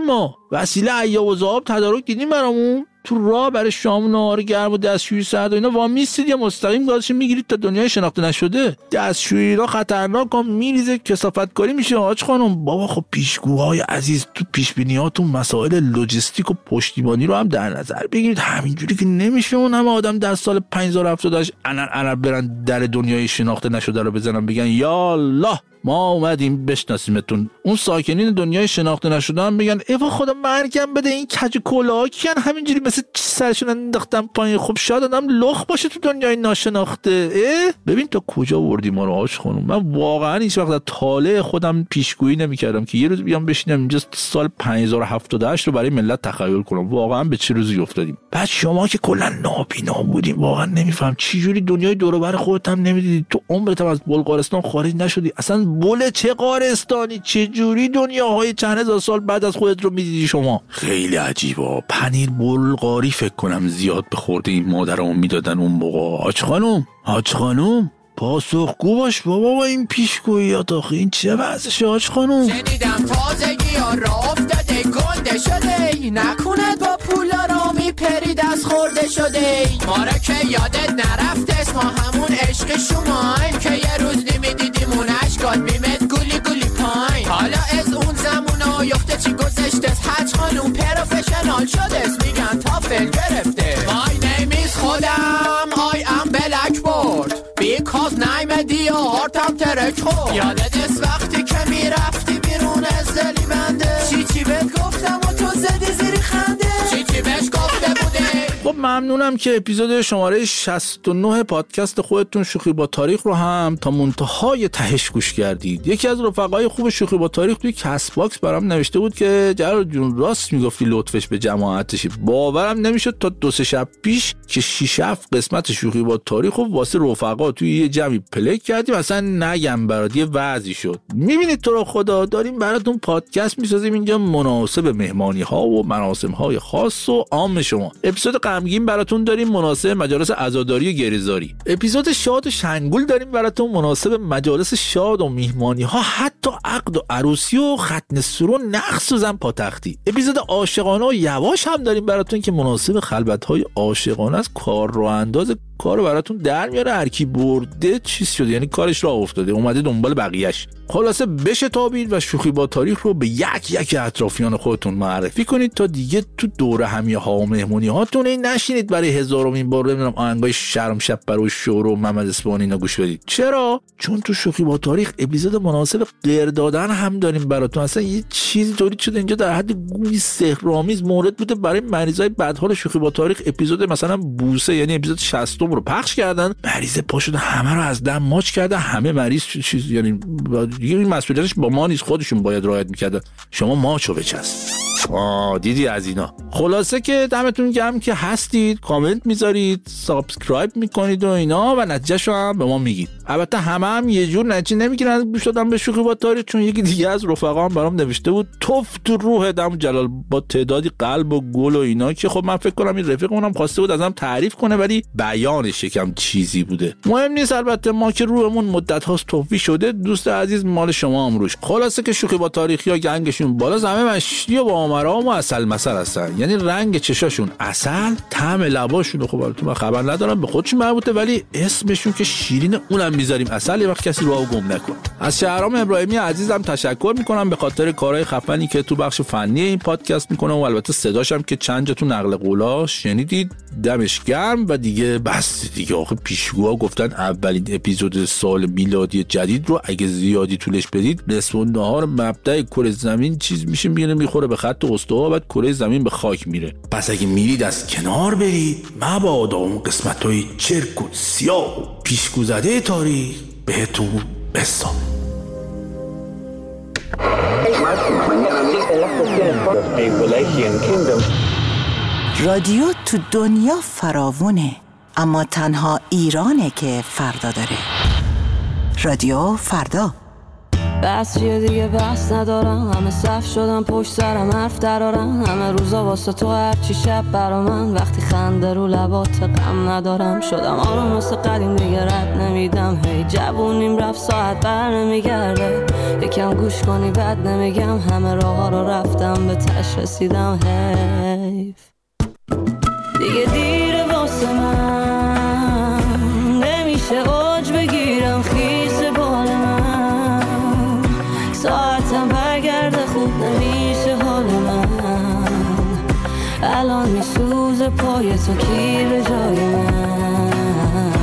وسیله عیاب و ذهاب تدارک دیدیم برامون. تو راه برای شام و نهار گرم و دستشویی سرد و اینا وا میستید یا مستقیم گازش میگیرید تا دنیای شناخته نشده. دستشویی را خطرناک هم میریزه، کثافتکاری میشه. حاج خانم بابا خب پیشگوهای عزیز تو پیشبینیاتون مسائل لوجستیک و پشتیبانی رو هم در نظر بگیرید. همینجوری که نمیشه اون همه آدم در سال پنج هزار و هفتاد انن عرب برن در دنیای شناخته نشده رو بزنن بگن یا الله ما اومدیم بشناسیمتون. اون ساکنین دنیای شناخته نشده هم بگن ایوا خدا مرگم بده این کج کلاها کیان همینجوری مثل سرشون انداختن پایین. خب شاید آدم لخ باشه تو دنیای ناشناخته. اه؟ ببین تا کجا وردی ما رو حاج خانم. من واقعا هیچ وقت از طالع خودم پیشگویی نمیکردم که یه روز بیام بشینم اینجا سال پنج هزار و هفتاد و هشت رو برای ملت تخیل کنم. واقعا به چه روزی افتادیم. بعد شما که کلا نابینا بودیم واقعا نمیفهم چه جوری دنیای دور و بر خودت هم نمیدیدی. تو عمرت هم از بلغارستان خارج نشدی. اصلا بله چه قارستانی، چه جوری دنیاهای چند هزار سال بعد از خودت رو میدیدی شما؟ خیلی عجیبه. پنیر بلغاری فکر کنم زیاد به خورده این مادرامون میدادن اون موقع. حاج خانم حاج خانم پاسخگو باش بابا با این پیشگوییات. آخه این چه وضعشه حاج خانم؟ شنیدم تازگی ها را افتاده گنده شده، نکنه با پولا را میپری دست خورده شده. ما را که یادت نرفت اسم همون عشق شماین که یه روز نمیدیدیم اون عشقات بیمت گولی گولی پاین. حالا از اون زمون ها یفته چی گذشته حج خانوم پروفشنال شده میگن تافل گرفته. My name is خودم I am blackboard because name دی هارتم ترک خورد. یادت از وقتی که میرفتی بیرون از دلی بنده چی چی بهت گفتم و تو زدی زیری خنده چی چی بهش گفته بوده. خب ممنونم که اپیزود شماره شصت و نه پادکست خودتون شوخی با تاریخ رو هم تا منتهای تهش گوش کردید. یکی از رفقای خوب شوخی با تاریخ توی کست باکس برام نوشته بود که جلال جون راست میگفتی لطفش به جماعتشی. باورم نمیشد تا دو سه شب پیش که شش هفت قسمت شوخی با تاریخ رو واسه رفقا توی یه جمعی پلی کردیم. اصلا نگم برات یه وضعی شد. میبینید تو رو خدا داریم براتون پادکست میسازیم اینجا مناسب مهمانی ها و مراسم های خاص و عام شما. اپیزود غمگین براتون داریم مناسب مجالس عزاداری و گریزاری. اپیزود شاد و شنگول داریم براتون مناسب مجالس شاد و میهمانی ها، حتی عقد و عروسی و ختن سرو نقص و زن پاتختی. اپیزود عاشقانه و یواش هم داریم براتون که مناسب خلوت های عاشقانه از کار رو انداز کارو براتون در میاره. هر کی برده چیز شده، یعنی کارش راه افتاده اومده دنبال بقیه‌اش. خلاصه بشه تابید و شوخی با تاریخ رو به یک یک اطرافیان خودتون معرفی کنید تا دیگه تو دوره همیه ها و مهمونی هاتون این نشینید برای هزارمین بار نمیدونم آهنگای شرم شپر و شور و محمد اصفهانی اینا گوش بدید. چرا؟ چون تو شوخی با تاریخ اپیزود مناسب غیر دادن هم داریم براتون. اصلا یه چیزی طوری شده اینجا در حد گوی سحرآمیز مورد بوده برای مریضای بدحال شوخی با تاریخ. اپیزود مثلا بوسه یعنی اپیزود شصت رو پخش کردن، مریض پا شده همه رو از دم ماچ کرده، همه مریض چیز یعنی این مسئولیتش با ما نیست، خودشون باید رعایت میکردن. شما ماچو بچست. آه دیدی از اینا. خلاصه که دمتون گرم که هستید، کامنت میذارید، سابسکرایب میکنید و اینا و نتیجهشو هم به ما میگید. البته همه هم یه جور نتیجه نمیگیرن گوش دادن به شوخی با تاریخ، چون یکی دیگه از رفقام برام نوشته بود توف تو روح دم جلال با تعدادی قلب و گل و اینا که خب من فکر کنم این رفیقمونم خواسته بود ازم تعریف کنه ولی بیانش یکم چیزی بوده. مهم نیست، البته ما که روحمون مدت هاست توفی شده. دوست عزیز مال شما هم روش. خلاصه که شوخی با تاریخیا گنگشون بالا، همه مشتی و با مرام و عسل مسل هستن، یعنی رنگ چشاشون عسل، طعم لباشون خب البته من خبر ندارم به خودشون مربوطه ولی اسمشون که شیرین اونم میذاریم عسل، یه وقت کسی راهو گم نکن. از شهرام ابراهیمی عزیزم تشکر میکنم به خاطر کارهای خفنی که تو بخش فنی این پادکست میکنه و البته صداشم که چند جا تو نقل قولا شنیدید. دمش گرم. و دیگه بس دیگه، آخه پیشگوها گفتن اولین اپیزود سال میلادی جدید رو اگه زیادی طولش بدید نصف النهار مبدأ کره زمین چیز میشه میره میخوره به خط استوا، بعد کره زمین به خاک میره. پس اگه میرید از کنار برید، مبادا اون قسمتای چرک و سیاه و پیشگوزده تاریخ بهتون بسام. رادیو تو دنیا فراوونه، اما تنها ایرانه که فردا داره. رادیو فردا. بس چیه دیگه بس ندارم، همه صف شدم پشت سرم حرف درارم، همه روزا واسه تو هرچی شب برا من، وقتی خنده رو لبات غم ندارم، شدم آروم مثل قدیم دیگه رد نمیدم، هی جوونیم رفت ساعت بر نمیگرده، یکم گوش کنی بد نمیگم، همه راه ها رو رفتم به تش رسیدم، حیف دیگه دیره واسه من، نمیشه اوج بگیرم خیس بال من، ساعتم برگرده خوب نمیشه حال من، الان میسوزه پای تو کی به جای من،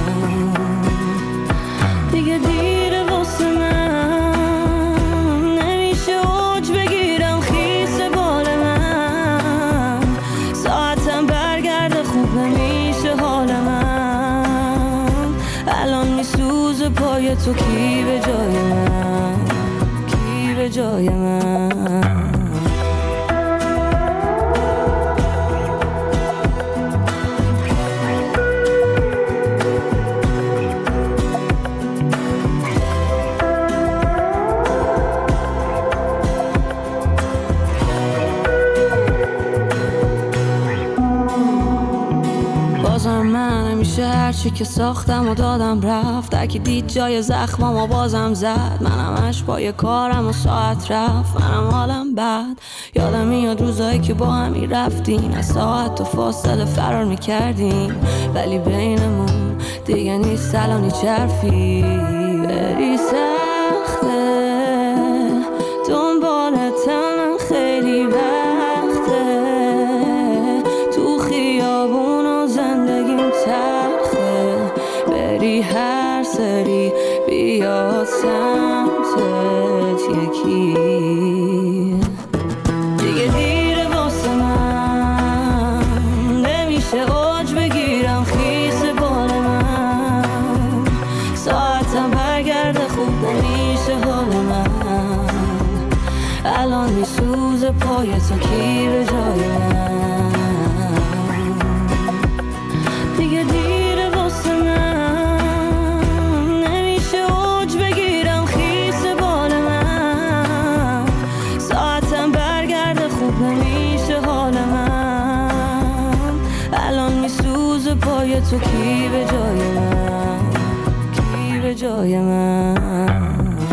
دیگه دیره واسه من، نمیشه اوج بگیرم خیس بال من، ساعتم برگرده خوب نمیشه حال من، الان میسوزه پای تو کی به جای من، کی به جای من. هرچی که ساختم و دادم رفت، درکی دید جای زخمم و بازم زد، منم اش پای کارم و ساعت رفت، منم حالم بد، یادم میاد روزایی که با همی رفتیم، از ساعت و فاصله فرار میکردیم، ولی بینمون دیگه نیست الان هیچ حرفی، بری سخته دنبالتم خیلی وقته، تو خیابون و زندگیم تلخه، بری هر سری بیاد سمتت یکی، دیگه دیره واسه من، نمیشه اوج بگیرم خیس بال من، ساعتم برگرده خوب نمیشه حال من، الان میسوزه پای تو کی به جای من، دیگه دیره واسه من، نمیشه اوج بگیرم خیس بال من، ساعتم برگرده خوب نمیشه حال من، الان میسوزه پای تو کی به جای من، کی به جای من.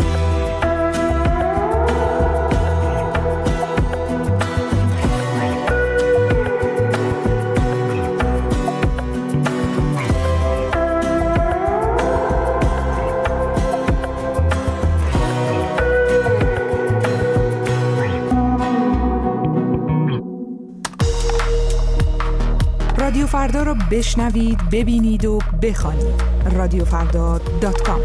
رادیو فردا رو بشنوید، ببینید و بخوانید. رادیو فردا دات کام.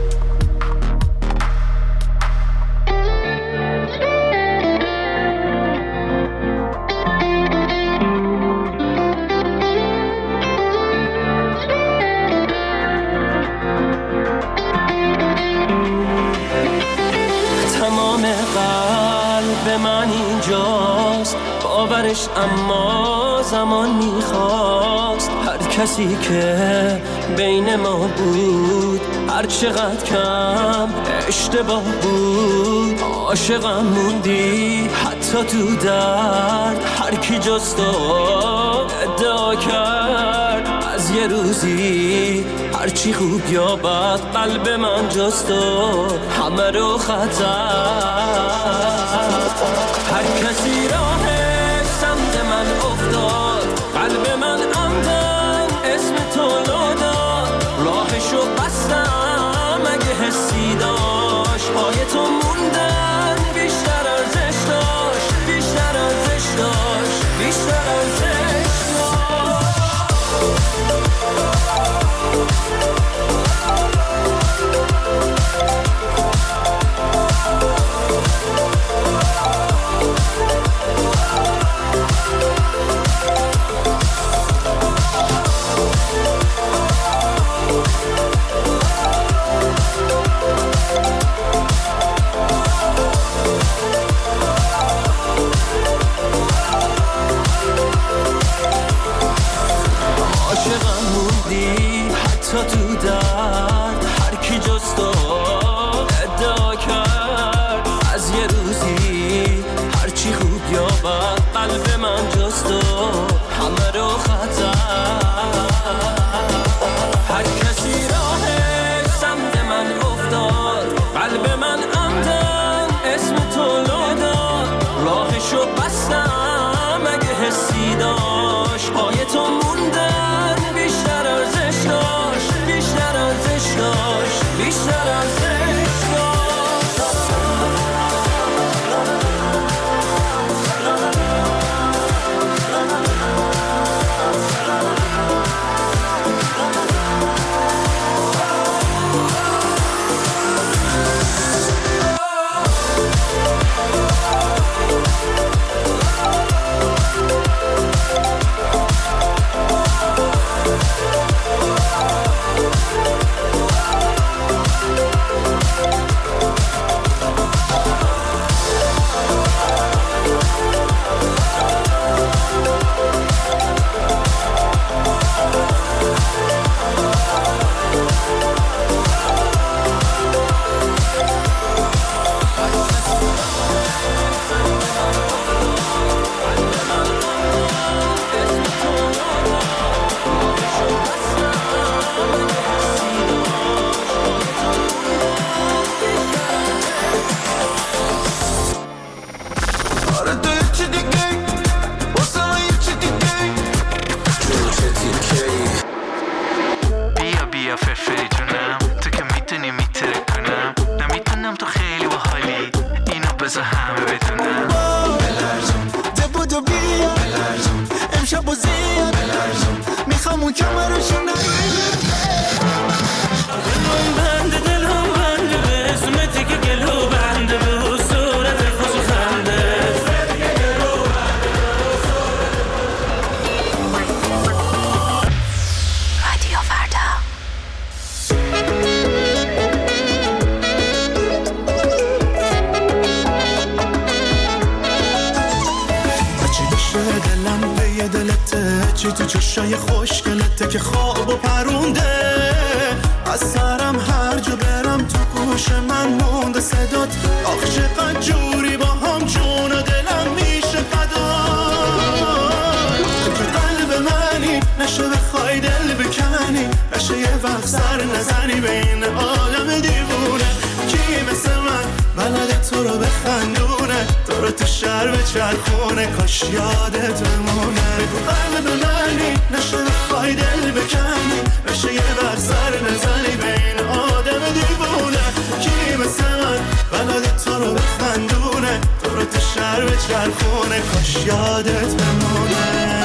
تمام قلب من اینجاست، باورش اما زمان میخواست، هر کسی که بین ما بود هر چقدر کم اشتباه بود، عاشقم موندی حتی تو درد، هر کی جز تو ادعا کرد از یه روزی هرچی خوب یا بد، قلب من جز تو همه رو خطر، هر کسی راهش سمت من افتاد، قلب من عمدن اسم تو لو داد، راهشو بستم اگه حسی داشت، پای تو موندن بیشتر ارزش داشت، بیشتر ارزش داشت، بیشتر ارزش داشت. بستم اگه حسی داشت پای تو موندن بیشتر ارزش داشت بیشتر ارزش داشت بیشتر ارزش داشت. چی تو چشای خوشگلته که خواب و پرونده از سرم هر جا برم تو گوش من مونده صدات آخ چقدر جوری با هم جون و دلم میشه فدای تو که قلب منی نشه بخوای دل بکنی نشه یه وقت سر نزنی بین آدم دیوونه کی مثل من بلد تو رو بخندونه تو رو تو شهر به چرخونه کاش یادت بمونه بگو قلب منی نشه بخوای دل بکنی نشه یه وقت سر نزنی بین آدم دیوونه کی مثل من بلد تو رو بخندونه تو رو تو شهر به چرخونه کاش یادت بمونه.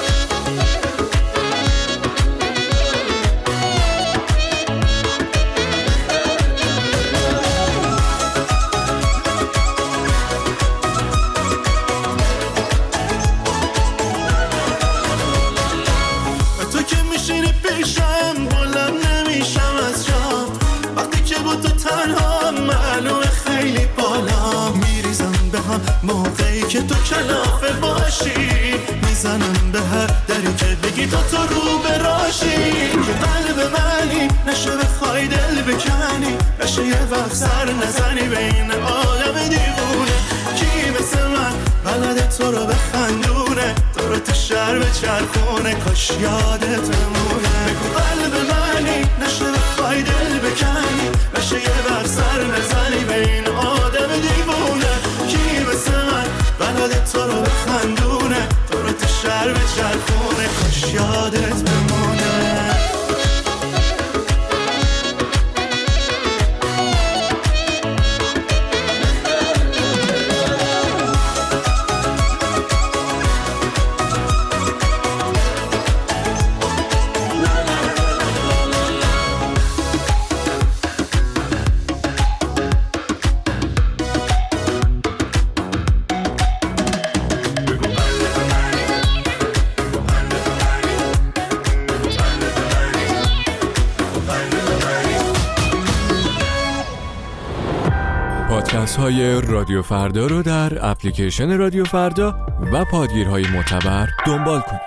موقعی که تو کلافه باشی میزنم به هر دری که بگی تو تو رو براشی که قلب منی نشه بخوای دل بکنی نشه یه وقت سر نزنی بین آدم دیوونه کی مثل من بلد تو رو بخندونه تو رو تو شهر به چرخونه کاش یادت بمونه بگو قلب منی نشه بخوای دل بکنی نشه یه وقت سر نزنی بین آدم دیوونه کی مثل من بلد تو رو بخندونه تو رو تو شهر به چرخونه کاش یادت بمونه. پادکست های رادیو فردا رو در اپلیکیشن رادیو فردا و پادگیرهای معتبر دنبال کنید.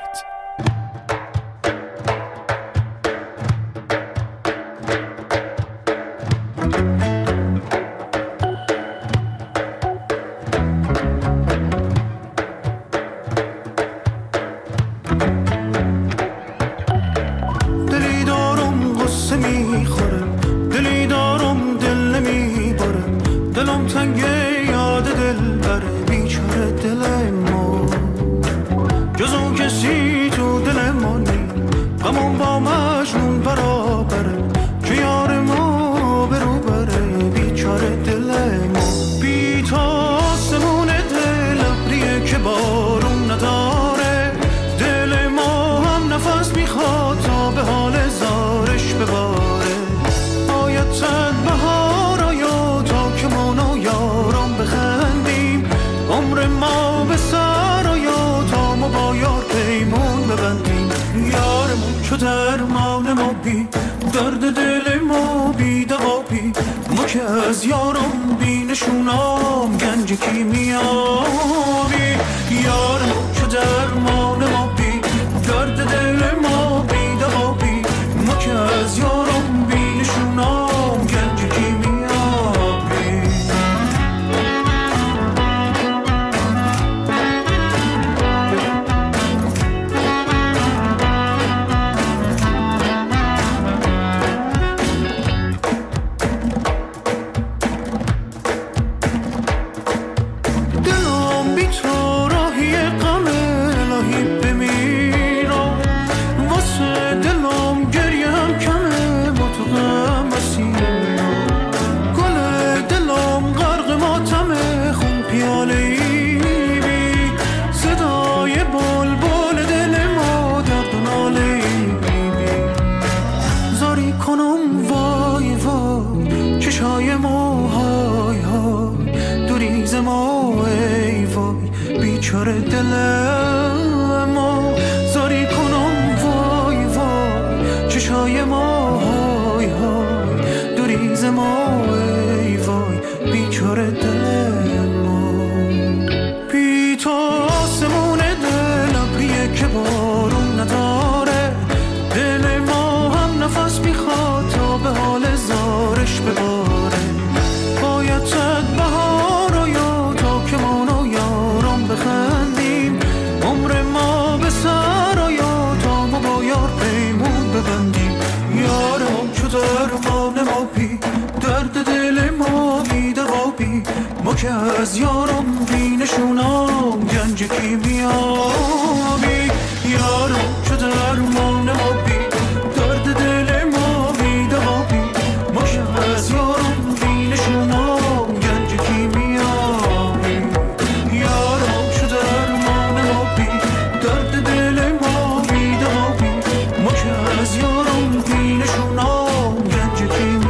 دلی دارم غصه میخوره دلی دارم دل نمیبره دلم تنگه یاد دل بره بیچاره دل ما از یارم بینشونام گنج کیمیابی یارم که درمان ما بی درد دل ما بی دوابی ما که از یارم بینشونام گنج کیمیابی که از یارم بینشونام گنج کیمیابی یارم که درمان ما بی درد دل ما بی دوابی ما که از یارم بینشونام گنج کیمیابی یارم که درمان ما بی درد دل ما بی دوابی ما که از یارم بینشونام گنج کیمیابی.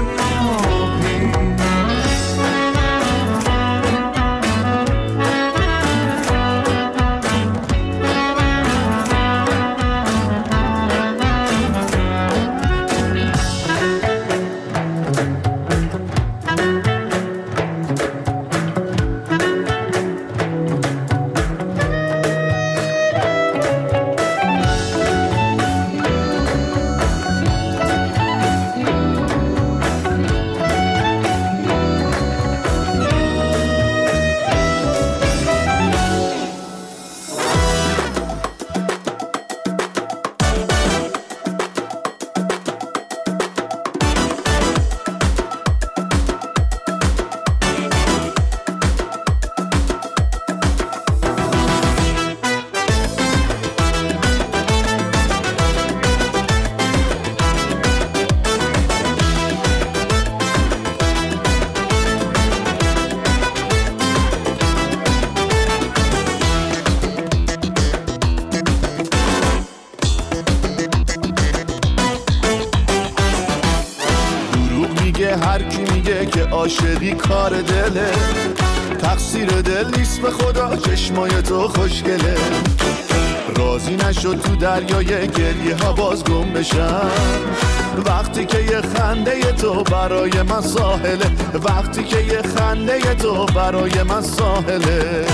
هر کی میگه که عاشقی کار دله تقصیر دل نیست به خدا چشمای تو خوشگله راضی نشد تو دریای گریه ها باز گم بشم وقتی که یه خنده تو برای من ساحله وقتی که یه خنده تو برای من ساحله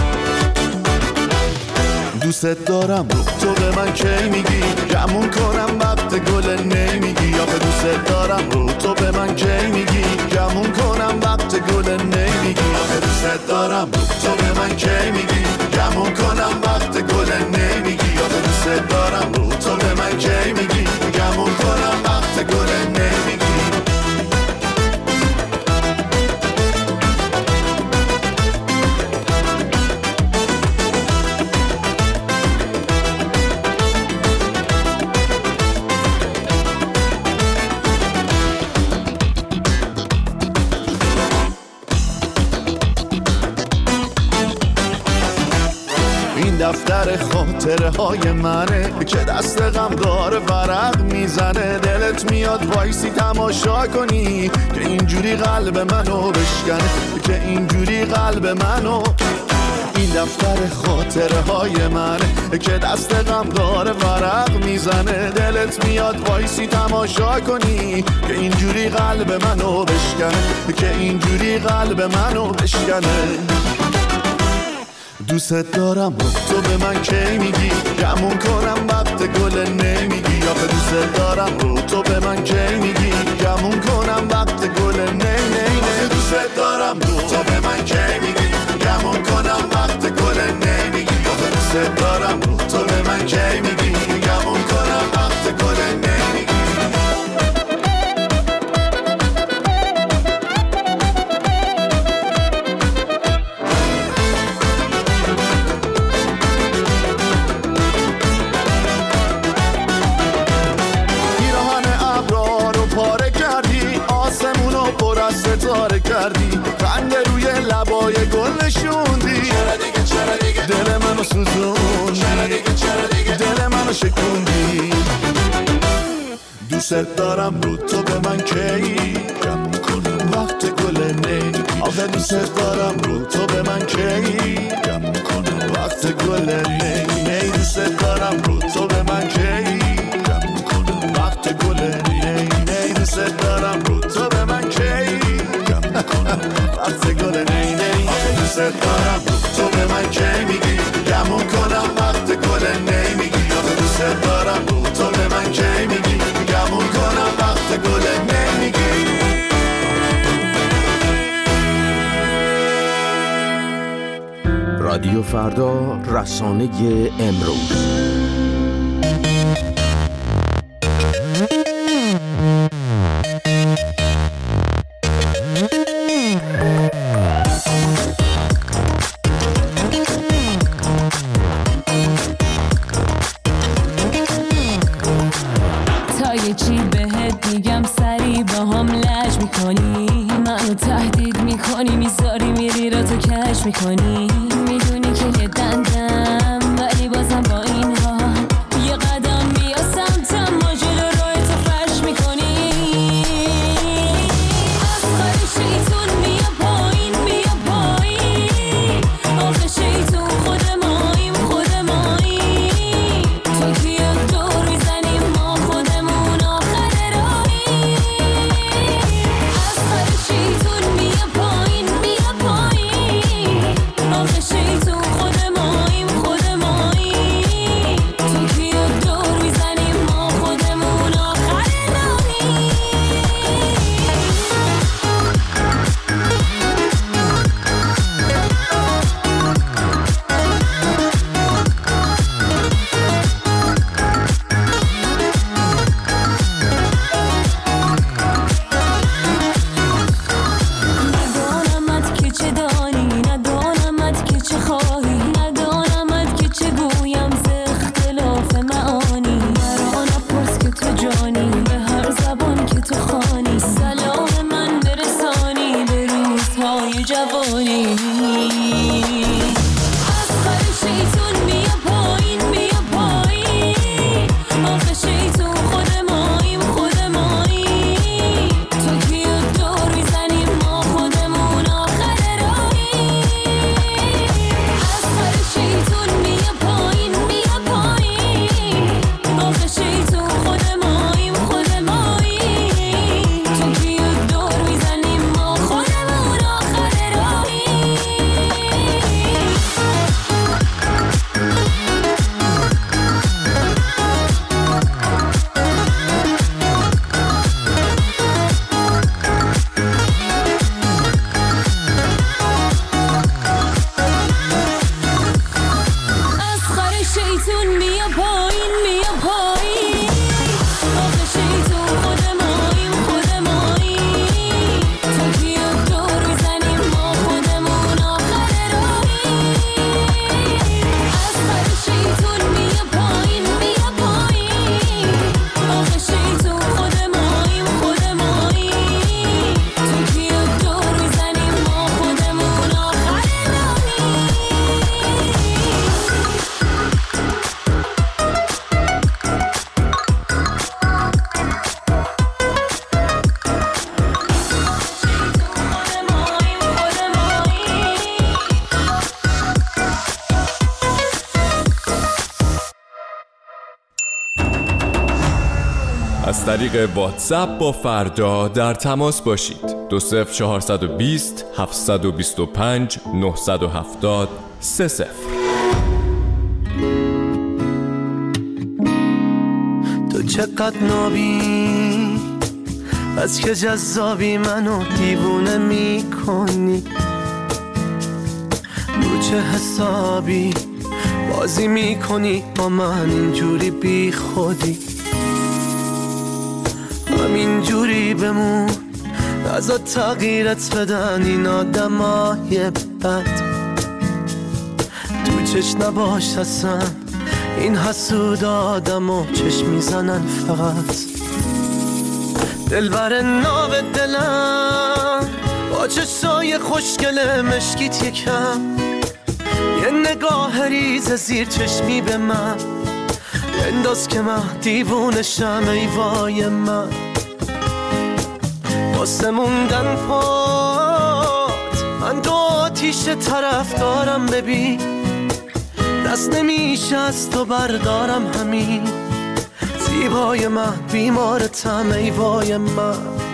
دوست دارم تو به من کی میگی گمون کنم وقت گل نمیگی آخه دوست دارم رو تو به من کی میگی گمون کنم وقت گل نمیگی آخه دوست دارم رو تو به من کی میگی گمون کنم وقت گل نمیگی آخه دوست دارم رو تو به من کی میگی گمون کنم وقت گل نمیگی دفتر خاطره های منه که دست غمدار ورق میزنه دلت میاد وایسی تماشا کنی که اینجوری قلب منو بشکنه که اینجوری قلب منو این دفتر خاطره های منه که دست غم داره ورق میزنه. دلت میاد وایسی تماشا کنی که اینجوری قلب منو بشکنه، که اینجوری قلب منو بشکنه. دوست دارم و تو به من کی میگی گمون کنم وقت گل نمیگی. آخه دوست دارم و تو به من کی میگی گمون کنم وقت گل نی نی نی. دوست دارم و تو به من کی میگی گمون کنم وقت گل نمیگی. آخه دوست دارم و تو به من کی میگی گمون کنم وقت گل نمیگی. ستاره کردی رنگ روی لبای گل نشوندی. چرا دیگه چرا دیگه دل منو سوزوندی. چرا دیگه چرا دیگه دل منو شکوندی. دوست دارم رو تو به من کی گم کنم وقت گل نمیگی. آخه دوست دارم رو تو به من کی گم کنم وقت گل نمیگی. دوست دارم رو تو به من کی گم کنم وقت گل نمیگی. دوست دارم رو تو به من کی وقت گل نی نی. دوست دارم تو به من کی میگی گمون کنم وقت گل نمیگی. دوست دارم تو به من کی میگی گمون کنم وقت گل نمیگی. رادیو فردا، رسانه امروز. میکنی میدونی که یه دندم ولی بازم با این ها یه قدم بیا سمتم ما جلو روی تو فرش میکنی. از خواهی شیطون بیا پایین بیا پایین. آخه شیطون خود ماییم خود ماییم. تو که یه دور میزنیم ما خودمون آخر راهیم. از خواهی شیطون بیا پایین بیا پایین. آخه شیطون خود ماییم خود ماییم. تو که یه دور میزنیم ما خودمون آخر راهیم. ندانمت که چه دانی ندانمت که چه خواهی ندانمت که چه گویم ز اختلاف معانی. مرا نپرس که تو جانی به هر زبان که تو خوانی. سلام من برسانی به روزهای جوانی. از خر شیطون بیا پایین بیا پایین. آخه شیطون خود ماییم خود ماییم. تو که یه دور میزنیم ما خودمون آخر راهیم. از خر شیطون بیا پایین بیا پایین. آخه شیطون خود ماییم خود ماییم. تو که یه دور میزنیم ما خودمون آخر راهیم. طریق واتساپ با فردا در تماس باشید. دو صفر چهارصد و بیست هفتصد و بیست و پنج نهصد و هفتاد سه صفر. تو چقدر نابی از که جذابی منو دیوونه میکنی، رو چه حسابی بازی میکنی با من اینجوری بی خودی، همینجوری بمون نزا تغییرت بدن این آدمای بد، تو چش نباش اصلا این حسود آدمو چش میزنن فقط. دلبر ناو دلم با چشای خوشگل مشکیت یکم، یه نگاه ریز زیر چشمی به من انداز که من دیوونشم ای وای من. واسه موندن پات من دو آتیش طرف دارم ببین، دست نمیشه از تو بردارم همین، زیبای من بیمارتم ای وای من.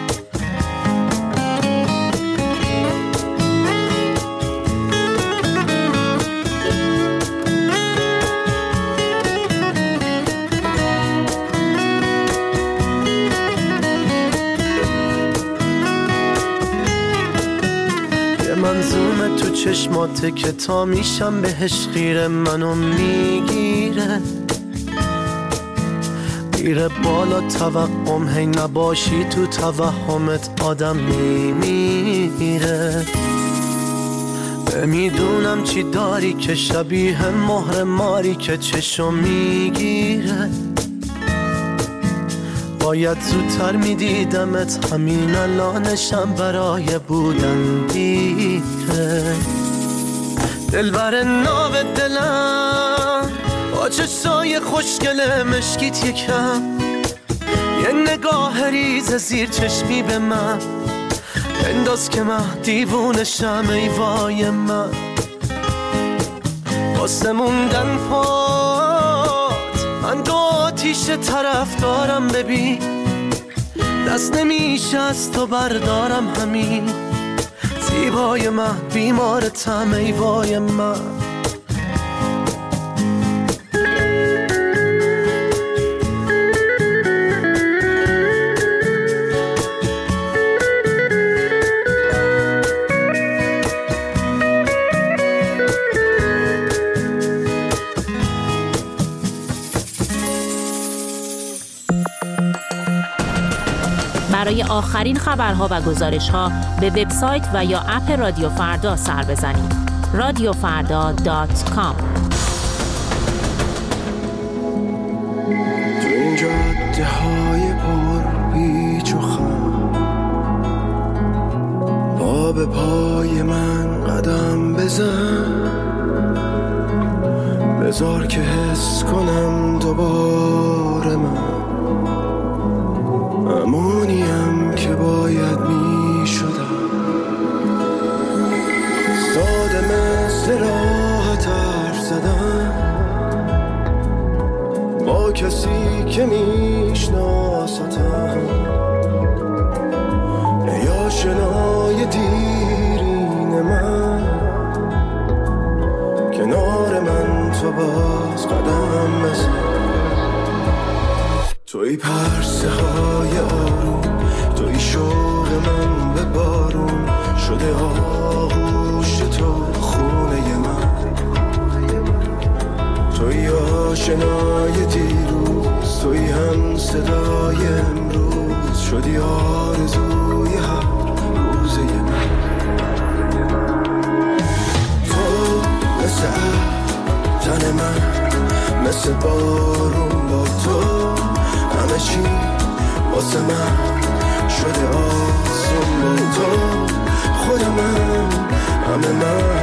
منظومه تو چشماته که تا میشم بهش خیره منو میگیره، میره بالا توقم هی نباشی تو توهمت آدم میمیره. نمیدونم چی داری که شبیه مهر ماری که چشم میگیره، باید زودتر میدیدمت همین الانشم برای بودن دیره. دلبر ناو دلم با چشای خوشگل مشکیت یکم، یه نگاه ریز زیر چشمی به من انداز که من دیوونشم ای وای من. واسه موندن پات من دو آتیش طرف دارم ببین، دست نمیشه از تو بردارم همین، زیبای من بیمارتم ای وای من. برای آخرین خبرها و گزارش‌ها به وبسایت و یا اپ رادیو فردا سر بزنید. رادیو فردا دات کام. تو این جاده های پر پیچ و خم پا به پای من قدم بزن، بذار که حس کنم دوباره من امونیم که باید می شدم. ساده مثل راحت حرف زدن با کسی که میشناستم، ای آشنای دیرین من کنار من تو باز قدم بزن. توی پرسه های آروم، توی شوق من به بارون شده آغوش تو خونه من، توی آشنای دیروز، توی هم صدای امروز شدی آرزوی هر روزه من. تو مثل تن من، مثل بارون با تو همه چی واسه من شده آسون با تو، خود من همه من